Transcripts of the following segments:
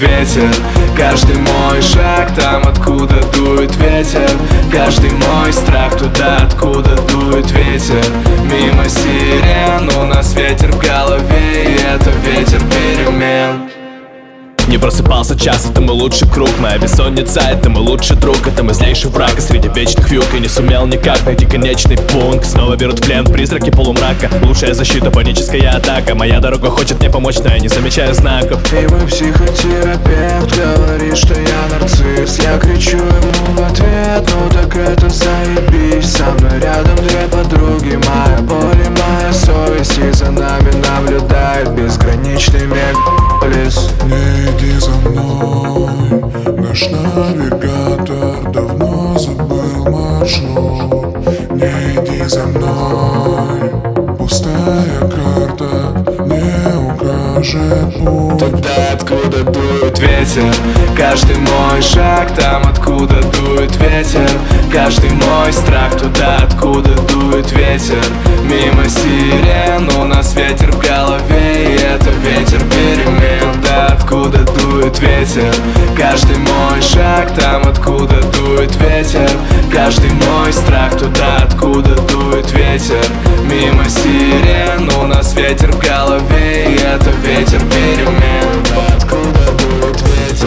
ветер. Каждый мой шаг там, откуда дует ветер. Каждый мой страх туда, откуда дует ветер. Мимо сирен, у нас ветер в голове, и это ветер перемен. Не просыпался час, это мой лучший круг. Моя бессонница, это мой лучший друг. Это мой злейший враг, и среди вечных вьюг я не сумел никак найти конечный пункт. Снова берут в плен призраки полумрака. Лучшая защита, паническая атака. Моя дорога хочет мне помочь, но я не замечаю знаков. И мой психотерапевт говорит, что я нарцисс. Я кричу ему в ответ: ну так это заебись. Со мной рядом две подруги, моя боль и моя совесть, и за нами наблюдает безграничный мегаполис. Не иди за мной, наш навигатор давно забыл маршрут. Не иди за мной, пустая карта не укажет путь. Туда, откуда дует ветер. Каждый мой шаг там, откуда дует ветер. Каждый мой страх туда, откуда дует ветер. Мимо сирен, у нас ветер в голове, и это ветер перемен. Да, откуда дует ветер. Каждый мой шаг там, откуда дует ветер. Каждый мой страх туда, откуда дует ветер. Мимо сирен, у нас ветер в голове, и это ветер перемен. Откуда дует ветер.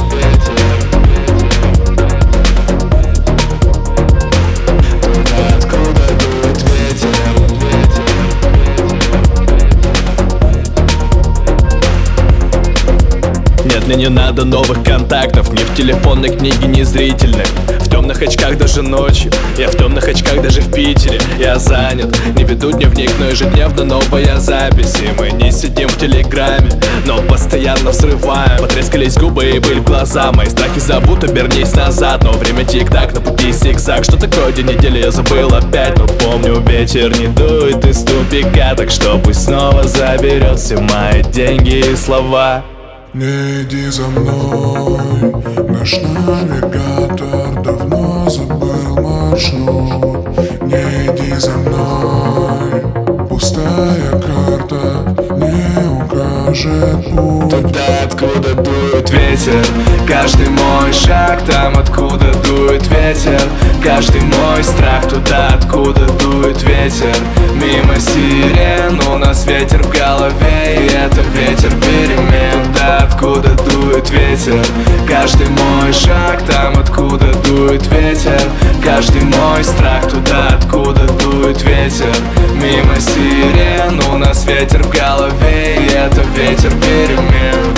Нет, мне не надо новых контактов, ни в телефонной книге, ни зрительной. В темных очках даже ночью, я в темных очках даже в Питере. Я занят, не веду дневник, но ежедневно новая запись. И мы не сидим в телеграме, но постоянно взрываем. Потрескались губы и были в глаза, мои страхи зовут, обернись назад. Но время тик-так, на пути зигзаг. Что такое день недели, я забыл опять. Но помню, ветер не дует из тупика, так что пусть снова заберет все мои деньги и слова. Не иди за мной, наш навигатор давно забыл маршрут. Не иди за мной, пустая карта не укажет путь. Туда, откуда дует ветер. Каждый мой шаг там, откуда дует ветер. Каждый мой страх туда, откуда дует ветер. Мимо сирен, у нас ветер в голове, и это ветер перемен. Да, откуда дует ветер. Каждый мой шаг там, откуда дует ветер. Каждый мой страх туда, откуда дует ветер. Мимо сирен, у нас ветер в голове, и это ветер перемен.